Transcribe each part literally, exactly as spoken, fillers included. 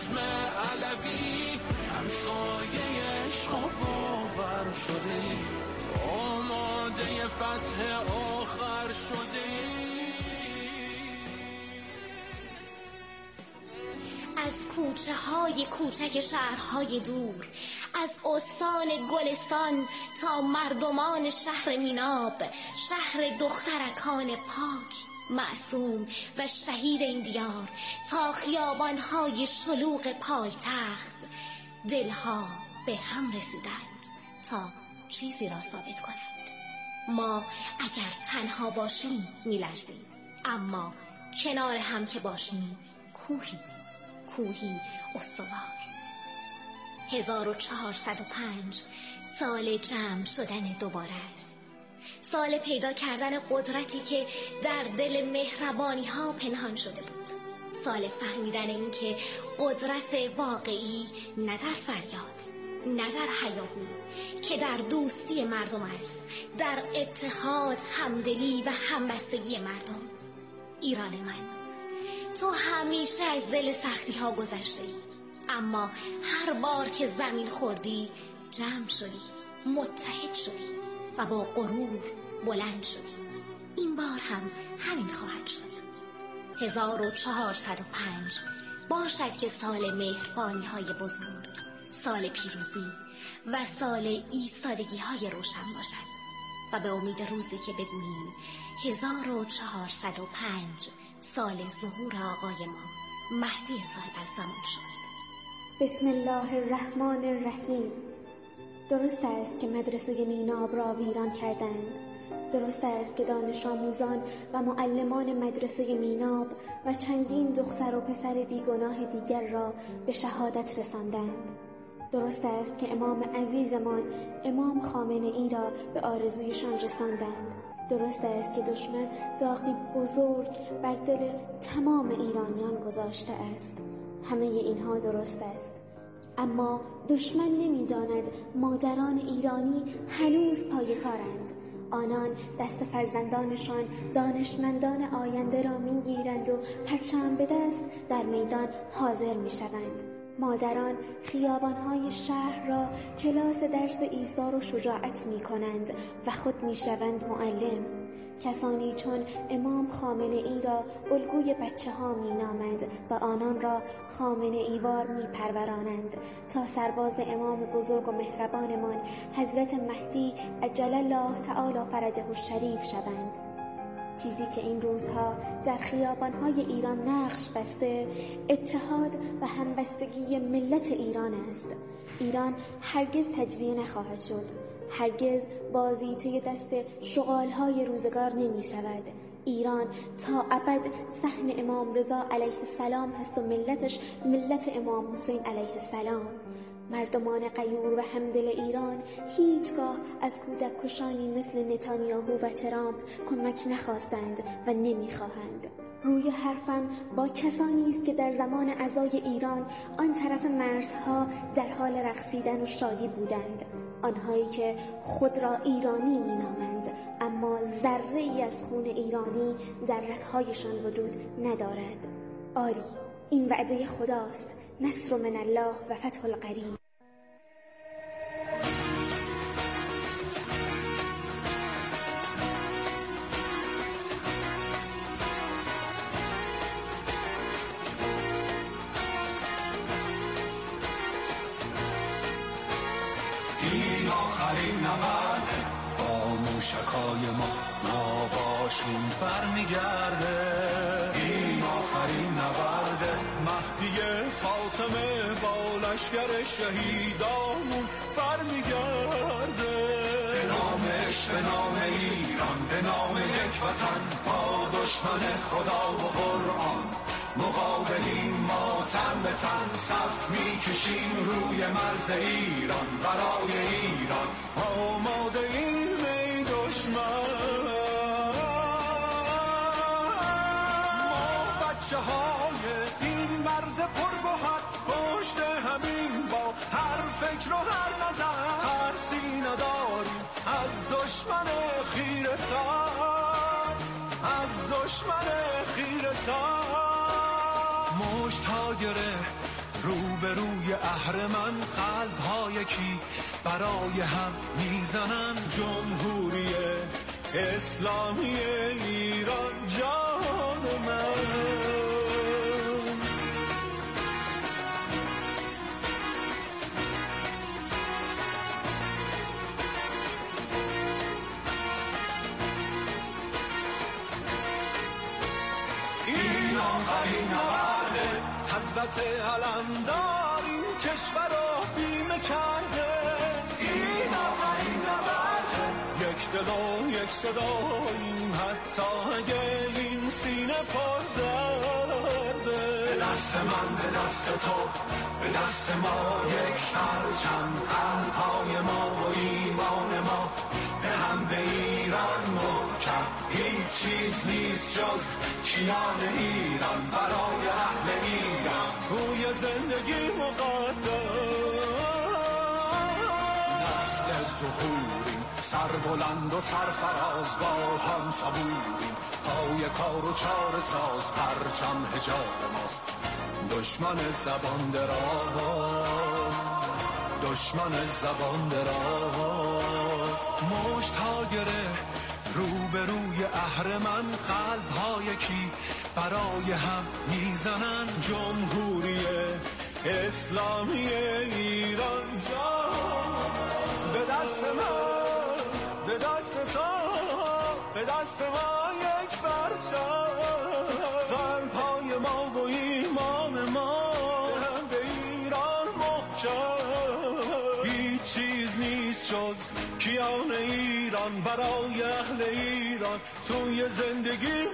ختم علوی همسایه عشق و باور شده، آماده فتح آخر شده. از کوچه های کوچک شهرهای دور، از استان گلستان تا مردمان شهر میناب، شهر دخترکان پاک، معصوم و شهید این دیار، تا خیابانهای شلوغ پایتخت، دلها به هم رسیدند تا چیزی را ثابت کنند. ما اگر تنها باشیم میلرزیم، اما کنار هم که باشیم کوهی کوهی استوار. هزار و چهارصد و پنج سال جمع شدن دوباره است، سال پیدا کردن قدرتی که در دل مهربانی ها پنهان شده بود، سال فهمیدن این که قدرت واقعی نه در فریاد، نه در هیاهو، که در دوستی مردم است، در اتحاد، همدلی و همبستگی مردم. ایران من، تو همیشه از دل سختی ها گذشته ای، اما هر بار که زمین خوردی جمع شدی، متحد شدی و با غرور بلند شدی. این بار هم همین خواهد شد. هزار و چهارصد و پنج باشد که سال مهربانی های بزرگ، سال پیروزی و سال ایستادگی های روشن باشد و به امید روزی که بگوییم هزار و چهارصد و پنج سال ظهور آقای ما مهدی صاحب الزمان شد. بسم الله الرحمن الرحیم. درست است که مدرسه میناب را ویران کردند، درست است که دانش آموزان و معلمان مدرسه میناب و چندین دختر و پسر بیگناه دیگر را به شهادت رساندند. درست است که امام عزیزمان امام خامنه ای را به آرزویشان رساندند. درست است که دشمن داغی بزرگ بر دل تمام ایرانیان گذاشته است. همه اینها درست است، اما دشمن نمی‌داند مادران ایرانی هنوز پای کارند. آنان دست فرزندانشان دانشمندان آینده را می‌گیرند و پرچم به دست در میدان حاضر می‌شوند. مادران خیابان‌های شهر را کلاس درس ایثار و شجاعت می‌کنند و خود می‌شوند معلم. کسانی چون امام خامنه ای را الگوی بچه ها می نامند و آنان را خامنه ایوار می پرورانند تا سرباز امام بزرگ و مهربانمان حضرت مهدی عجل الله تعالی فرجه الشریف شوند. چیزی که این روزها در خیابانهای ایران نقش بسته اتحاد و همبستگی ملت ایران است. ایران هرگز تجزیه نخواهد شد، هرگز بازیچه دست شغالهای روزگار نمی شود. ایران تا ابد صحن امام رضا علیه السلام هست و ملتش ملت امام حسین علیه السلام. مردمان غیور و همدل ایران هیچگاه از کودک کشانی مثل نتانیاهو و ترامپ کمک نخواستند و نمیخواهند. روی حرفم با کسانی است که در زمان عزای ایران آن طرف مرزها در حال رقصیدن و شادی بودند، آنهایی که خود را ایرانی می نامند اما ذره ای از خون ایرانی در رگ‌هایشان وجود ندارد. آری، این وعده خداست، نصر من الله و فتح القریب. این آخرین نبرد با موشکای ما ناواشون برمیگرده. این آخرین نبرد مهدی فاطمه با لشکر شهیدامون برمیگرده. به نام عشق، به نام ایران، به نام یک وطن، با دشمن خدا و قرآن مقابلین، ما تن به تن صف میکشیم روی مرز ایران. برای ایران آماده این می دشمن. ما بچه های این مرز پرگوهر پشت همین، با هر فکر و هر نظر ترسی نداریم از دشمن خیره سر، از دشمن خیره سر. مشت ها گره روبروی اهرمن قلب‌ها یکی برای هم میزنن. جمهوری اسلامی ایران جان من. این آخرین نبرده حضرت علمدار این کشور رو بیمه کرده. این آخرین نبرده یک دل و یک صدا، این حتی اگه این سینه پر درده. به دست من به دست تو به دست ما یک پرچم، قلب‌های ما و ایمان ما به هم به ایران محکم. هیچ چیز نیست جز کیان ایران برای اهل ایران توی زندگی مقدم. نسل ظهوریم، سر بلند و سرفراز با هم صبوریم. پای کار و چار ساز پرچم حجاب ماست. دشمن زبان دراز، دشمن زبان دراز. مشت ها گره روبروی اهرمن قلب‌ها یکی برای هم میزنن. جمهوری اسلامی ایران جان. به دست من به دست تو به دست ما یک پرچم، قلب‌های ما و ایمان ما به هم به ایران محکم. هیچ چیز نیست جز کیان ایران برای اهل ایران توی زندگی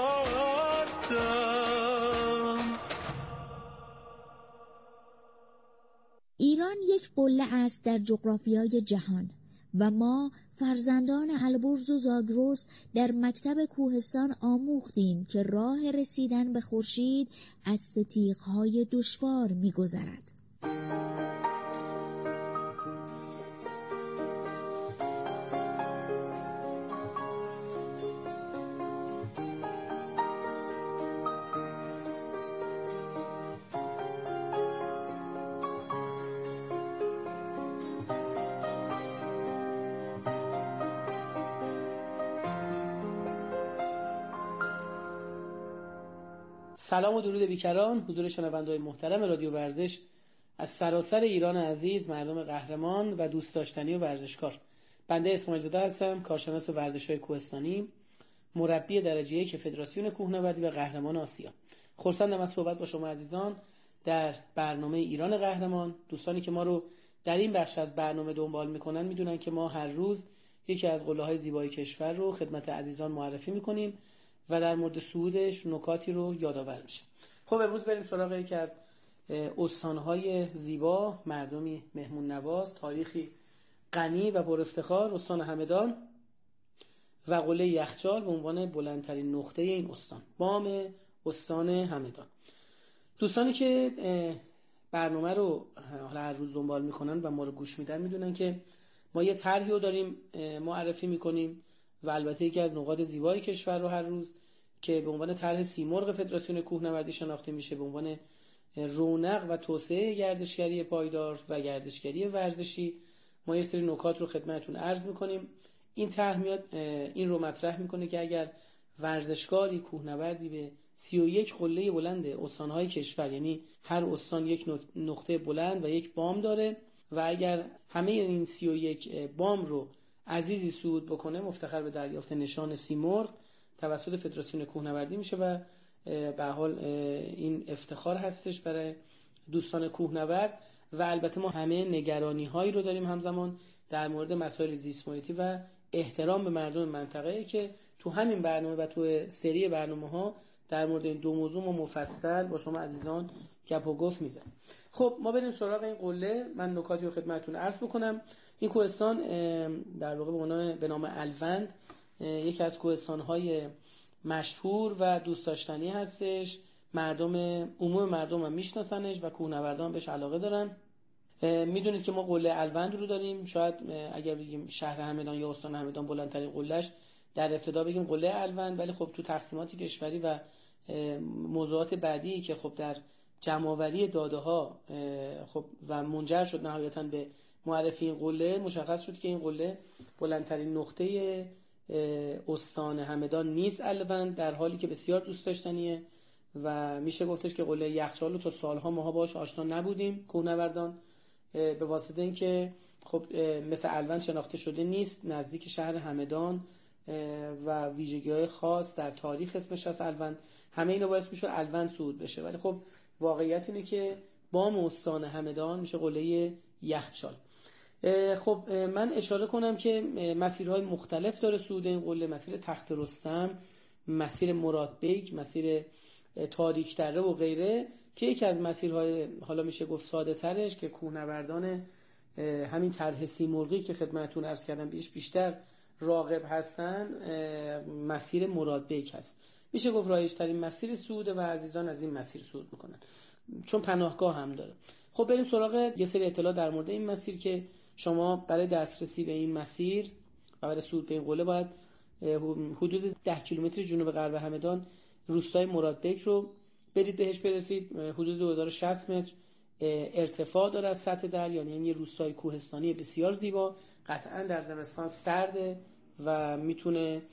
مقدم. ایران یک قله است در جغرافیای جهان و ما فرزندان البرز و زاگرس در مکتب کوهستان آموختیم که راه رسیدن به خورشید از ستیغ‌های دشوار می‌گذرد. سلام و درود بیکران حضور شنونده‌های محترم رادیو ورزش از سراسر ایران عزیز، مردم قهرمان و دوست داشتنی و ورزشکار. بنده اسماعیل زاده هستم، کارشناس ورزش‌های کوهستانی، مربی درجه یک فدراسیون کوهنوردی و قهرمان آسیا. خرسندم از صحبت با شما عزیزان در برنامه ایران قهرمان. دوستانی که ما رو در این بخش از برنامه دنبال میکنن میدونن که ما هر روز یکی از قله‌های زیبای کشور رو خدمت عزیزان معرفی میکنیم و در مورد صعودش نکاتی رو یادآور میشه. خب امروز بریم سراغ یکی از استانهای زیبا، مردمی مهمون نواز، تاریخی غنی و پر افتخار، استان همدان و قله یخچال به عنوان بلندترین نقطه این استان، بام استان همدان. دوستانی که برنامه رو هر روز دنبال میکنن و ما رو گوش میدن میدونن که ما یه طرحی رو داریم معرفی میکنیم و البته یکی از نقاط زیبای کشور رو هر روز که به عنوان طرح سیمرغ فدراسیون کوهنوردی شناخته میشه، به عنوان رونق و توسعه گردشگری پایدار و گردشگری ورزشی، ما یه سری نکات رو خدمتتون عرض میکنیم. این طرح میاد این رو مطرح میکنه که اگر ورزشکاری کوهنوردی به سی و یک قله بلند استانهای کشور، یعنی هر استان یک نقطه بلند و یک بام داره و اگر همه این سی و یک بام رو عزیزی صعود بکنه، مفتخر به دریافت نشان سیمرغ توسط فدراسیون کوهنوردی میشه و به حال این افتخار هستش برای دوستان کوهنورد. و البته ما همه نگرانی هایی رو داریم همزمان در مورد مسائل زیست محیطی و احترام به مردم منطقه که تو همین برنامه و تو سری برنامه ها در مورد این دو موضوع ما مفصل با شما عزیزان گپ و گفت میزنیم. خب ما بریم سراغ این قله. من نکاتی رو خدمتتون عرض بکنم. این کوهستان در واقع به نام الوند یکی از کوهستان‌های مشهور و دوست داشتنی هستش. مردم عموم مردم هم میشناسنش و کوهنوردان بهش علاقه دارن. میدونید که ما قله الوند رو داریم. شاید اگر بگیم شهر همدان یا استان همدان بلندترین قلهش در ابتدا بگیم قله الوند، ولی خب تو تقسیمات کشوری و موضوعات بعدی که خب در جمع‌آوری داده‌ها خب و منجر شد نهایتاً به معرفی این قله، مشخص شد که این قله بلندترین نقطه استان همدان نیست الوند، در حالی که بسیار دوست داشتنیه و میشه گفتش که قله یخچال رو تا سالها ماها باهاش آشنا نبودیم کوهنوردان، به واسطه اینکه خب مثل الوند شناخته شده نیست، نزدیک شهر همدان و ویژگی‌های خاص در تاریخ اسمش از الوند، همه اینا باعث میشه الوند صعود بشه. ولی خب واقعیت اینه که بام استان همدان میشه قله یخچال. خب من اشاره کنم که مسیرهای مختلف داره صعود این قله، مسیر تخت رستم، مسیر مراد بیگ، مسیر تاریک دره و غیره، که یکی از مسیرهای حالا میشه گفت ساده ترش که کوهنوردان همین طرح سیمرغی که خدمتتون عرض کردم بیش بیشتر راغب هستن، مسیر مراد بیگ هست. میشه گفت رایج ترین مسیر صعوده و عزیزان از این مسیر صعود میکنن چون پناهگاه هم داره. خب بریم سراغ یه سری اطلاع در مورد این مسیر که شما برای دسترسی به این مسیر و برای صعود به این قله باید حدود ده کیلومتر جنوب غرب همدان روستای مراد بیگ رو برید بهش برسید. حدود دو هزار و شصت متر ارتفاع داره از سطح دریا، یعنی یه روستای کوهستانی بسیار زیبا، قطعا در زمستان سرده و میتونه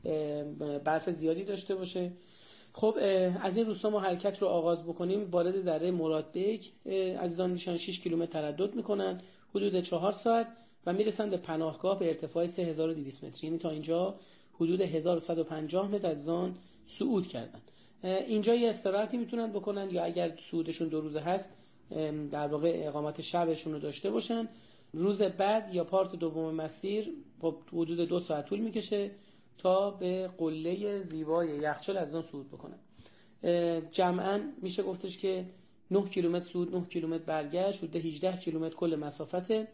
برف زیادی داشته باشه. خب از این روستا ما حرکت رو آغاز بکنیم، وارد دره مراد بیگ عزیزان میشن، شش کیلومتر تردد میکنن حدود چهار ساعت و میرسن به پناهگاه به ارتفاع سه هزار و دویست متر، یعنی تا اینجا حدود هزار و صد و پنجاه متر از آن صعود کردن. اینجا یه استراحتی میتونن بکنن یا اگر صعودشون دو روزه هست در واقع اقامت شبشون رو داشته باشن. روز بعد یا پارت دوم مسیر حدود دو ساعت طول میکشه تا به قله زیبای یخچال از آن صعود بکنن. جمعاً میشه گفتش که نه کیلومتر صعود، نه کیلومتر برگشت، حدود هجده کیلومتر کل مسافته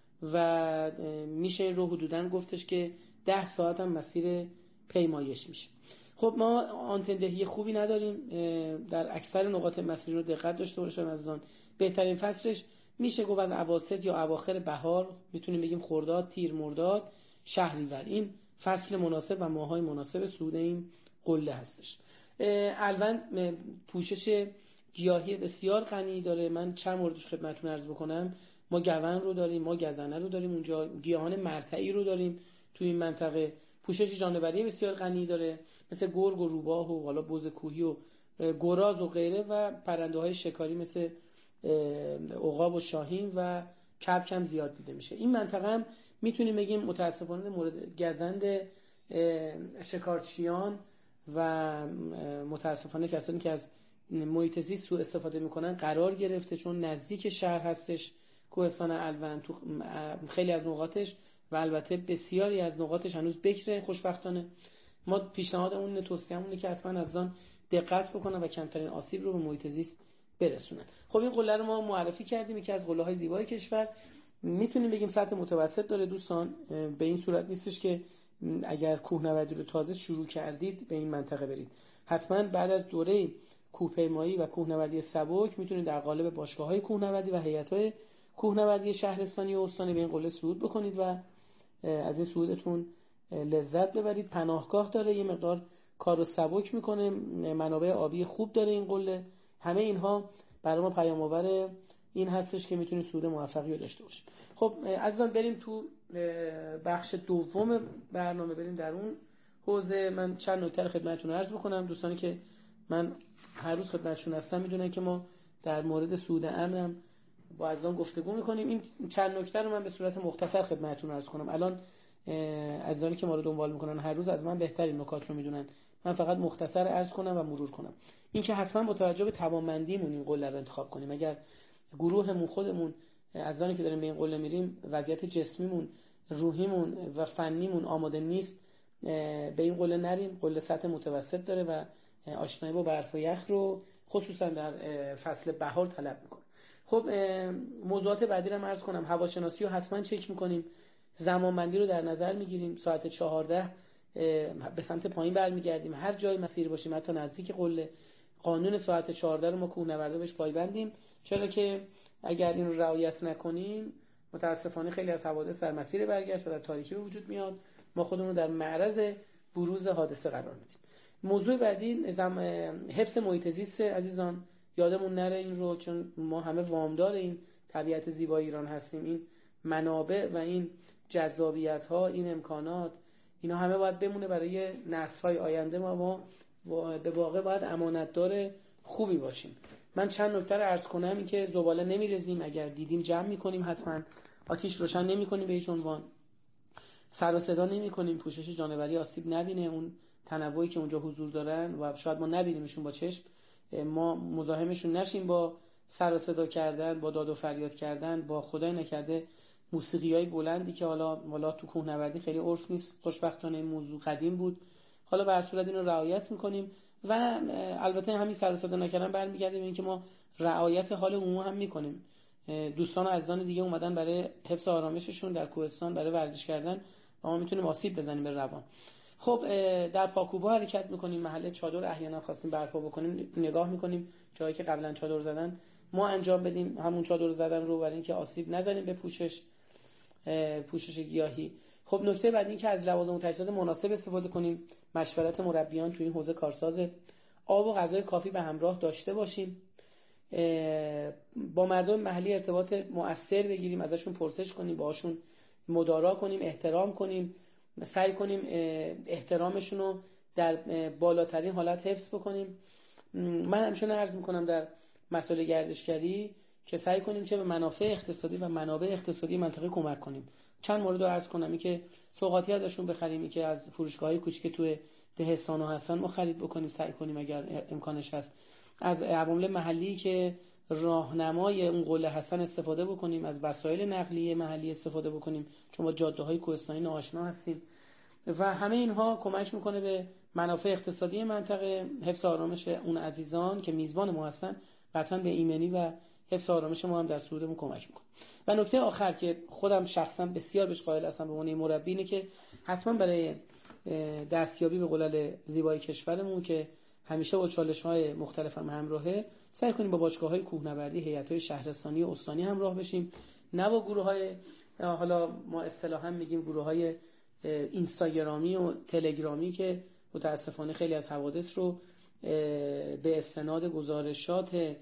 و میشه این رو حدوداً گفتش که ده ساعت هم مسیر پیمایش میشه. خب ما آنتندهی خوبی نداریم، در اکثر نقاط مسیر رو دقت داشته باشن عزیزان. بهترین فصلش میشه گفت از اواسط یا اواخر بهار، میتونیم بگیم خرداد، تیر، مرداد، شهریور، این فصل مناسب و ماهای مناسب صعود این قله هستش. الوند پوشش گیاهی بسیار غنی داره، من چند موردش خدمتتون عرض بکنم. ما گون رو داریم، ما گزنه رو داریم، اونجا گیاهان مرتعی رو داریم توی این منطقه. پوشش جانوری بسیار غنی داره، مثل گرگ و روباه و حالا بز کوهی و گراز و غیره، و پرنده های شکاری مثل عقاب و شاهین و کبک هم زیاد دیده میشه. این منطقه هم میتونیم بگیم متاسفانه مورد گزند شکارچیان و متاسفانه کسانی که از محیط زیست سوء استفاده میکنن قرار گرفته، چون نزدیک شهر هستش کوهستان الوند تو خیلی از نقاطش و البته بسیاری از نقاطش هنوز بکره. خوشبختانه ما پیشنهادمون توصیه‌مونه که حتما از آن دقت بکنن و کمترین آسیب رو به محیط زیست برسونن. خب این قله رو ما معرفی کردیم، یکی از قله‌های زیبای کشور، میتونیم بگیم سطح متوسط داره دوستان. به این صورت نیستش که اگر کوهنوردی رو تازه شروع کردید به این منطقه برید، حتما بعد از دوره کوهپیمایی و کوهنوردی سبک میتونید در قالب باشگاه‌های کوهنوردی و هیئت‌های کوهنوردی شهرستانی و استانی به این قله صعود بکنید و از این صعودتون لذت ببرید. پناهگاه داره، یه مقدار کارو سبک میکنه، منابع آبی خوب داره این قله. همه اینها برای ما پیام آور این هستش که میتونید صعود موفقی رو داشته باشید. خب عزیزان بریم تو بخش دوم برنامه، بریم در اون حوزه. من چند نکته خدمتتون عرض بکنم. دوستانی که من هر روز خدمتشون هستم میدونن که ما در مورد صعود امنم با عزیزان گفتگو میکنیم. این چند نکته رو من به صورت مختصر خدمتتون عرض کنم. الان عزیزانی که ما رو دنبال میکنن هر روز از من بهترین نکات رو میدونن، من فقط مختصر عرض کنم و مرور کنم. این که حتما با توجه به توانمندیمون این قله رو انتخاب کنیم. اگر گروهمون خودمون عزیزانی که داریم به این قله میریم وضعیت جسمیمون، روحیمون و فنیمون آماده نیست، به این قله نریم. قله سطح متوسط داره و آشنایی با برف و یخ رو خصوصا در فصل بهار طلب میکنه. خب موضوعات بعدی رو عرض کنم. هواشناسی رو حتما چک میکنیم، زمانبندی رو در نظر میگیریم. ساعت چهارده به سمت پایین برمیگردیم، هر جای مسیر باشیم حتی نزدیک قله. قانون ساعت چهارده رو ما کوهنوردا بهش پایبندیم، چرا که اگر این رو رعایت نکنیم متاسفانه خیلی از حوادث در مسیر برگشت و در تاریکی به وجود میاد، ما خودمون رو در معرض بروز حادثه قرار میدیم. موضوع بعدی نظام حفظ محیط زیست عزیزان. یادمون نره این رو، چون ما همه وامدار این طبیعت زیبای ایران هستیم. این منابع و این جذابیت ها، این امکانات، اینا همه باید بمونه برای نسل های آینده. ما ما به واقع باید امانتدار خوبی باشیم. من چند نکته رو عرض کنم. این که زباله نمی‌ریزیم، اگر دیدیم جمع می‌کنیم، حتما آتیش روشن نمی‌کنیم به هیچ عنوان، سر و صدا نمی‌کنیم، پوشش جانوری آسیب نبینه، اون تنوعی که اونجا حضور دارن و شاید ما نبینیمشون با چشم، ما مزاحمشون نشیم با سر و صدا کردن، با داد و فریاد کردن، با خدای نکرده موسیقیای بلندی که حالا حالا تو کوهنوردی خیلی عرف نیست، خوشبختانه این موضوع قدیم بود. حالا به هر صورت اینو رعایت می‌کنیم و البته همین سر و صدا نکردن برمیگرده به اینکه ما رعایت حال عموم هم می‌کنیم. دوستان و عزیزان دیگه اومدن برای حفظ آرامششون در کوهستان برای ورزش کردن و ما میتونیم آسیب بزنیم به روان. خب در پاکوبا حرکت می‌کنیم، محل چادر احیانا خواستیم برپا بکنیم، نگاه می‌کنیم جایی که قبلا چادر زدن ما انجام بدیم همون چادر زدن رو، برای اینکه آسیب نزنیم به پوشش پوشش گیاهی. خب نکته بعد این که از لوازم و تجهیزات مناسب استفاده کنیم. مشورت مربیان تو این حوزه کارساز. آب و غذای کافی به همراه داشته باشیم. با مردم محلی ارتباط مؤثر بگیریم، ازشون پرسش کنیم، باهاشون مدارا کنیم، احترام کنیم، سعی کنیم احترامشون رو در بالاترین حالت حفظ بکنیم. من همیشه عرض میکنم در مسائل گردشگری که سعی کنیم که به منافع اقتصادی و منابع اقتصادی منطقه کمک کنیم. چند مورد رو عرض کنم. این که سوغاتی ازشون بخریم، این که از فروشگاه‌های کوچیک توی دهستان و حسن ما خرید بکنیم، سعی کنیم اگر امکانش هست. از عوامل محلی که راهنمای اون قله حسن استفاده بکنیم، از وسایل نقلیه محلی استفاده بکنیم، چون با جاده‌های کوهستانی ناآشنا هستیم و همه اینها کمک میکنه به منافع اقتصادی منطقه، حفظ آرامش اون عزیزان که میزبان ما هستن، قطعا به ایمنی و حفظ آرامش ما هم در صعودمون کمک میکنه. و نکته آخر که خودم شخصا بسیار بهش قائل هستم به عنوان مربی اینه که حتما برای دستیابی به قلل زیبای کشورمون که همیشه با چالش‌های مختلف هم همراهه، سعی کنیم با باشگاه‌های کوهنوردی، هیئت‌های شهرستانی و استانی همراه بشیم، نه با گروه‌های حالا ما اصطلاحاً میگیم گروه‌های اینستاگرامی و تلگرامی که متاسفانه خیلی از حوادث رو به استناد گزارشات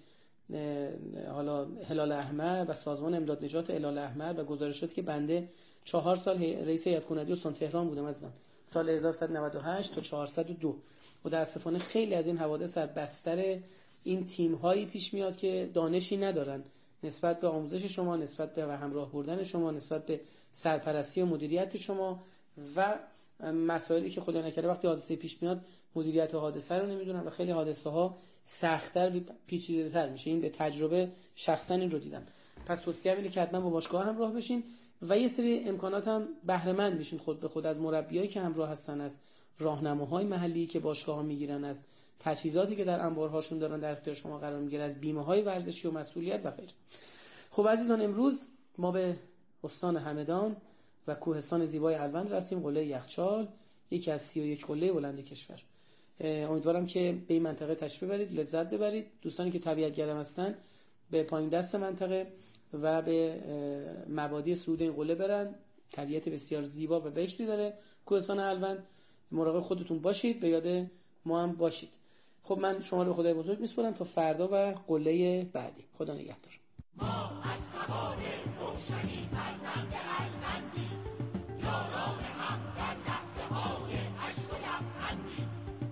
حالا هلال احمر و سازمان امداد نجات هلال احمر و گزارشاتی که بنده چهار سال رئیس هیئت کندی استان تهران بودم از سال هزار و سیصد و نود و هشت تا چهارصد و دو، متاسفانه خیلی از این حوادث در بستر این تیم هایی پیش میاد که دانشی ندارن نسبت به آموزش شما، نسبت به همراه بردن شما، نسبت به سرپرستی و مدیریت شما و مسائلی که خدا نکرده وقتی حادثه پیش میاد مدیریت حادثه رو نمیدونن و خیلی حادثه ها سخت‌تر و پیچیده‌تر میشه. این به تجربه شخصا این رو دیدم. پس توصیه اینه که حتما با باشگاه همراه بشین و یه سری امکانات هم بهره مند میشین خود به خود از مربیایی که همراه هستن، از راهنماهای محلی که باشگاه‌ها میگیرن، از تجهیزاتی که در انبارهاشون دارن در اختیار شما قرار میگیره، از بیمه‌های ورزشی و مسئولیت و غیره. خب عزیزان، امروز ما به استان همدان و کوهستان زیبای الوند رفتیم، قله یخچال، یکی از سی و یک قله بلند کشور. امیدوارم که به این منطقه تشریف ببرید، لذت ببرید. دوستانی که طبیعت گرم هستن به پایین دست منطقه و به مبادی صعود این قله برن. طبیعت بسیار زیبا و بهشتی داره کوهستان الوند. مراقب خودتون باشید، به یاد ما هم باشید. خب من شما رو به خدای بزرگ میسپارم تا فردا و قله بعدی. خدا نگهدار. ما از هوای روشنی فرزند الوندی، یاران هم در لحظه های عشق و لبخندی.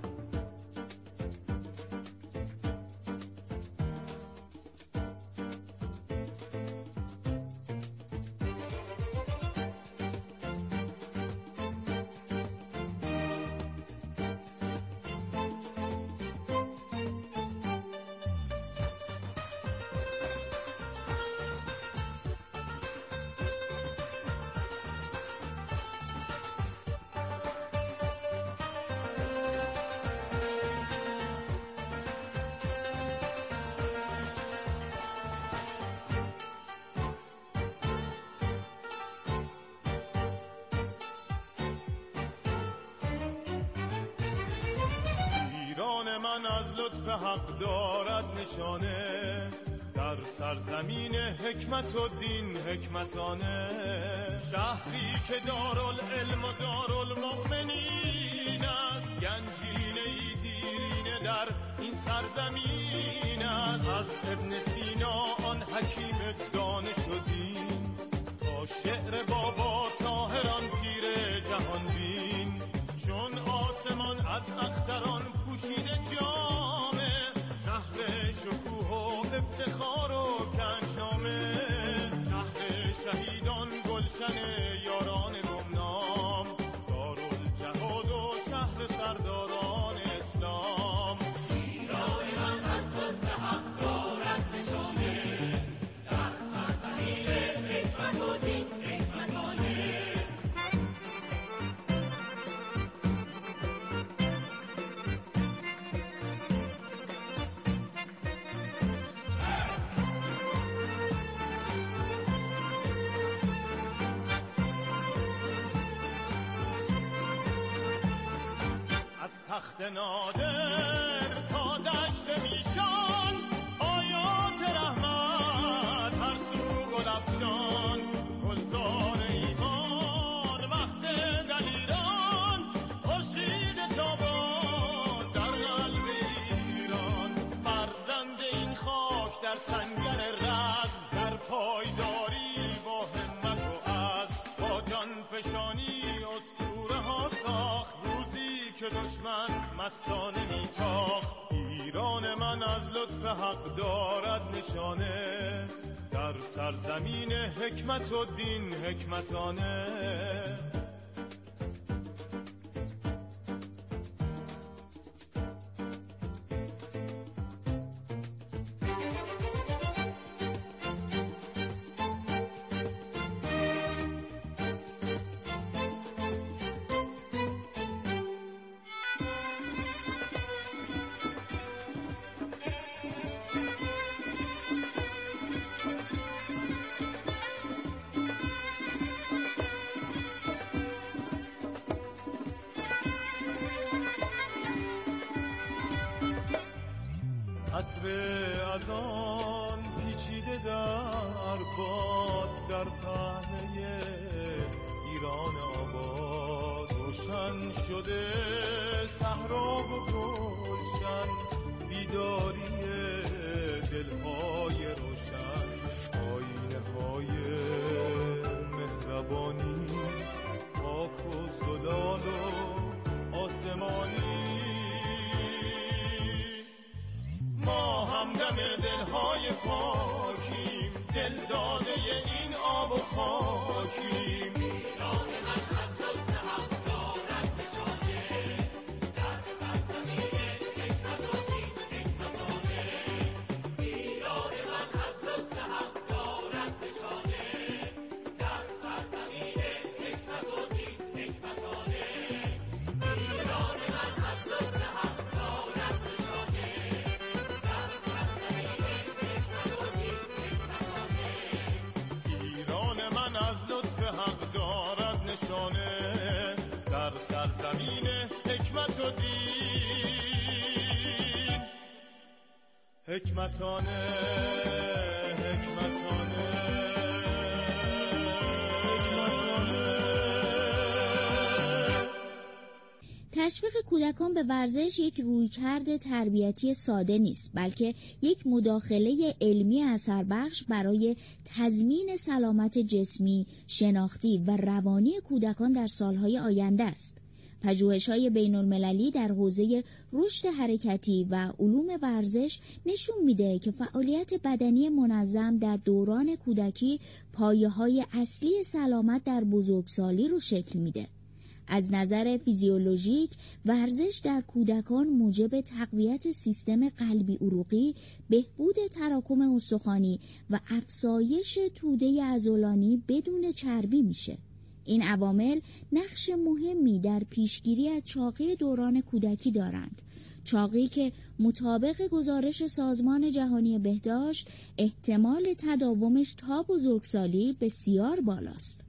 من از لطف حق دارد نشانه، در سرزمین حکمت و دین حکمتانه، شهری که دارالعلم و دارالمؤمنین است، گنجینه ای دیرین در این سرزمین است. از ابن سینا آن حکیم دانش و دین تا شعر بابا طاهران پیر جهان بین. چون آسمان از اختران پوشیده جامه، شهر شکوه و افتخار و گنجنامه، شهر شهیدان گلشن یاران گمنام، دارالجهاد و شهر سرداران اسلام. ایران من از لطف حق دارد نشانه، در سرزمین حکمت و دین حکمتانه. تخت نادر تا دشت میشان، آیات رحمت هر سو گل افشان. گلزار ایمان مهد دلیران، خورشید تابان در قلب ایران. فرزند این خاک در سنگر رزم، در پایداری با همت و عزم، با جان فشانی اسطوره ها ساخت که دشمن مستانه میتاخت. ایران من از لطف حق دارد نشانه، در سرزمین حکمت و دین حکمتانه. عطر از آن پیچیده در باد، در پهنه ایران آباد. روشن شده صحرا و گلشن، بیداری دلهای روشن. آینه های مهربانی، پاک و زلال و آسمانی. ما همدم دلهای پاکیم، دل داده این آب و خاکیم. ایران من از لطف حق دارد نشانه، در سرزمین حکمت و دین حکمتانه. ایران من از لطف حق دارد نشانه، در سرزمین حکمت و دین حکمتانه. ایران من از لطف حق دارد نشانه، در سرزمین حکمت و دین حکمتانه. حکمتانه تشویق کودکان به ورزش یک رویکرد تربیتی ساده نیست، بلکه یک مداخله علمی اثربخش برای تضمین سلامت جسمی، شناختی و روانی کودکان در سالهای آینده است. پژوهش‌های بین‌المللی در حوزه رشد حرکتی و علوم ورزش نشون میده که فعالیت بدنی منظم در دوران کودکی پایه‌های اصلی سلامت در بزرگسالی رو شکل میده. از نظر فیزیولوژیک، ورزش در کودکان موجب تقویت سیستم قلبی عروقی، بهبود تراکم استخوانی و افزایش توده عضلانی بدون چربی میشه. این عوامل نقش مهمی در پیشگیری از چاقی دوران کودکی دارند. چاقی که مطابق گزارش سازمان جهانی بهداشت احتمال تداومش تا بزرگسالی بسیار بالاست.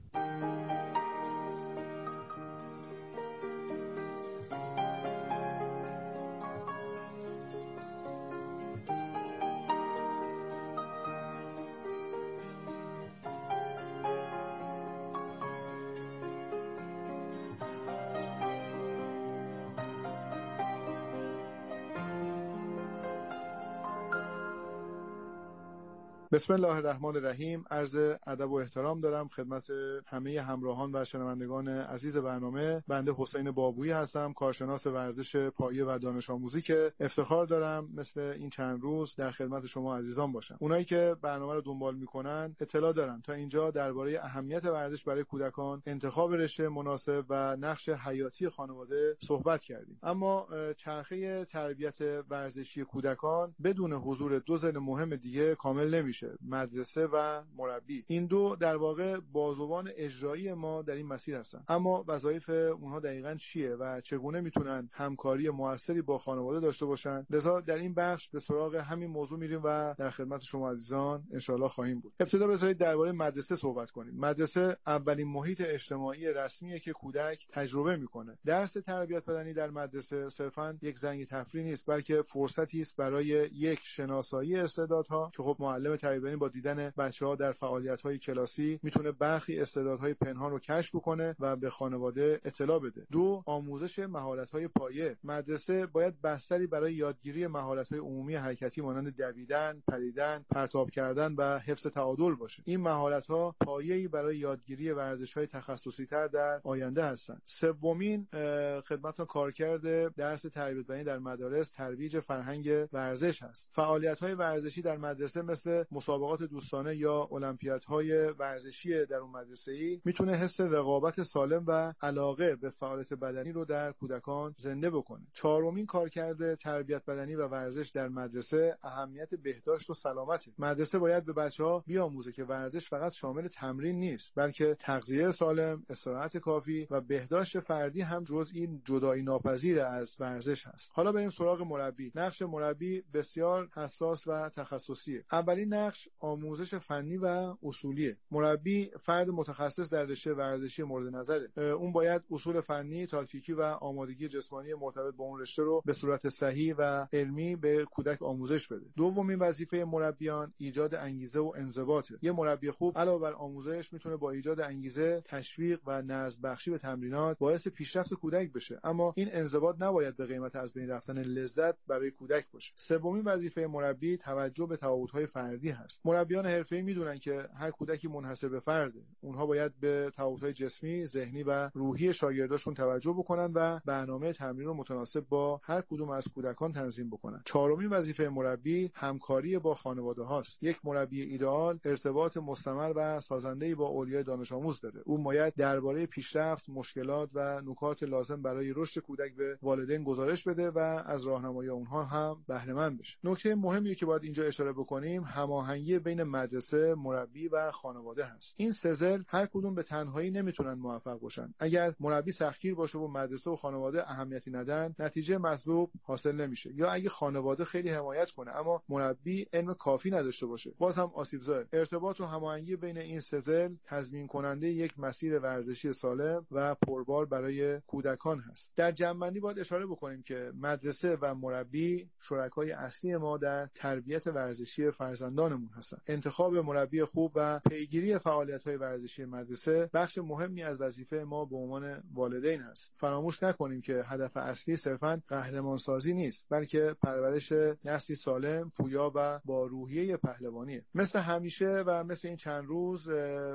بسم الله الرحمن الرحیم. عرض ادب و احترام دارم خدمت همه همراهان و شنوندگان عزیز برنامه. بنده حسین بابویی هستم، کارشناس ورزش پایه و دانش آموزی که افتخار دارم مثل این چند روز در خدمت شما عزیزان باشم. اونایی که برنامه رو دنبال میکنن اطلاع دارن تا اینجا درباره اهمیت ورزش برای کودکان، انتخاب رشته مناسب و نقش حیاتی خانواده صحبت کردیم. اما چرخه تربیت ورزشی کودکان بدون حضور دو ضلع مهم دیگه کامل نمیشه: مدرسه و مربی. این دو در واقع بازوان اجرایی ما در این مسیر هستن. اما وظایف اونها دقیقاً چیه و چگونه میتونن همکاری موثری با خانواده داشته باشن؟ لذا در این بخش به سراغ همین موضوع میریم و در خدمت شما عزیزان انشاءالله خواهیم بود. ابتدا بذارید درباره مدرسه صحبت کنیم. مدرسه اولین محیط اجتماعی رسمیه که کودک تجربه میکنه. درس تربیت بدنی در مدرسه صرفاً یک زنگ تفریح نیست، بلکه فرصتی است برای یک شناسایی استعدادها که خب معلم تربیت بدنی با دیدن بچه‌ها در فعالیت‌های کلاسی میتونه برخی استعدادهای پنهان رو کشف کنه و به خانواده اطلاع بده. دو، آموزش مهارت‌های پایه. مدرسه باید بستری برای یادگیری مهارت‌های عمومی حرکتی مانند دویدن، پریدن، پرتاب کردن و حفظ تعادل باشه. این مهارت‌ها پایه‌ای برای یادگیری ورزش‌های تخصصی‌تر در آینده هستند. سومین خدمتتون کارکرد درس تربیت بدنی در مدارس ترویج فرهنگ ورزش است. فعالیت‌های ورزشی در مدرسه مثل مسابقات دوستانه یا المپیادهای ورزشی در اون مدرسه‌ای میتونه حس رقابت سالم و علاقه به فعالیت بدنی رو در کودکان زنده بکنه. چهارمین کارکرد تربیت بدنی و ورزش در مدرسه اهمیت بهداشت و سلامت. مدرسه باید به بچه‌ها بیاموزه که ورزش فقط شامل تمرین نیست، بلکه تغذیه سالم، استراحت کافی و بهداشت فردی هم جزئی جدایی ناپذیر از ورزش هست. حالا بریم سراغ مربی. نقش مربی بسیار حساس و تخصصیه. اولین نقش آموزش فنی و اصولیه. مربی فرد متخصص در رشته ورزشی مورد نظره. اون باید اصول فنی، تاکتیکی و آمادگی جسمانی مرتبط با اون رشته رو به صورت صحیح و علمی به کودک آموزش بده. دومین وظیفه مربیان ایجاد انگیزه و انضباطه. یه مربی خوب علاوه بر آموزش میتونه با ایجاد انگیزه، تشویق و نظم بخشی به تمرینات باعث پیشرفت کودک بشه. اما این انضباط نباید به قیمت از بین رفتن لذت برای کودک باشه. سومین وظیفه مربی توجه به تفاوت‌های فردی هست. مربیان حرفه‌ای میدونن که هر کودکی منحصر به فرده. اونها باید به تفاوت‌های جسمی، ذهنی و روحی شاگرداشون توجه بکنن و برنامه تمرین رو متناسب با هر کدوم از کودکان تنظیم بکنن. چهارمین وظیفه مربی همکاری با خانواده هاست. یک مربی ایدئال ارتباط مستمر و سازنده‌ای با اولیای دانش آموز داره. او باید درباره پیشرفت، مشکلات و نکات لازم برای رشد کودک به والدین گزارش بده و از راهنمایی اونها هم بهره مند بشه. نکته مهمی که باید اینجا اشاره بکنیم هماهنگی بین مدرسه، مربی و خانواده هست. این سه ضلع هر کدوم به تنهایی نمیتونن موفق باشن. اگر مربی سختگیر باشه و مدرسه و خانواده اهمیتی ندن، نتیجه مطلوب حاصل نمیشه. یا اگه خانواده خیلی حمایت کنه اما مربی علم کافی نداشته باشه، باز هم آسیب‌زا. ارتباط و هماهنگی بین این سه ضلع تضمین کننده یک مسیر ورزشی سالم و پربار برای کودکان هست. در جمع‌بندی باید اشاره بکنیم که مدرسه و مربی شرکای اصلی ما در تربیت ورزشی فرزندانمون هستن. انتخاب مربی خوب و پیگیری فعالیت‌های ورزشی مدرسه بخش مهمی از وظیفه ما به عنوان والدین هست. فراموش نکنیم که هدف اصلی صرفاً قهرمانسازی نیست، بلکه پرورش نسلی سالم، پویا و با روحیه پهلوانیه. مثل همیشه و مثل این چند روز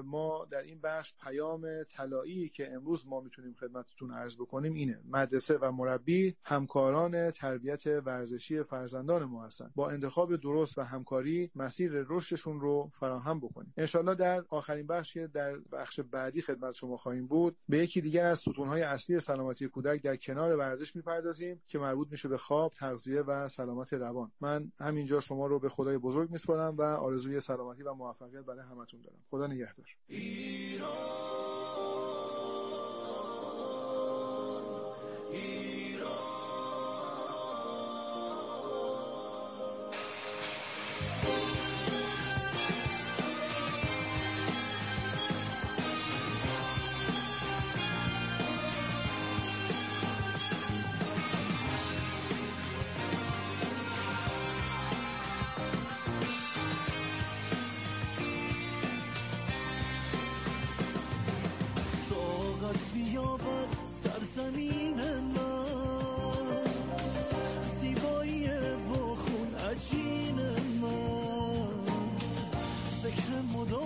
ما در این بخش پیام طلایی که امروز ما میتونیم خدمتتون عرض بکنیم اینه: مدرسه و مربی همکاران تربیت ورزشی فرزندان ما هستن. با انتخاب درست و همکاری مسیر رشدشون رو فراهم بکنیم. انشالله در آخرین بخش که در بخش بعدی خدمت شما خواهیم بود به یکی دیگه از ستونهای اصلی سلامتی کودک در کنار ورزش میپردازیم که مربوط میشه به خواب، تغذیه و سلامت روان. من همینجا شما رو به خدای بزرگ میسپارم و آرزوی سلامتی و موفقیت برای همتون دارم. خدا نگهدار. ایران، ایران.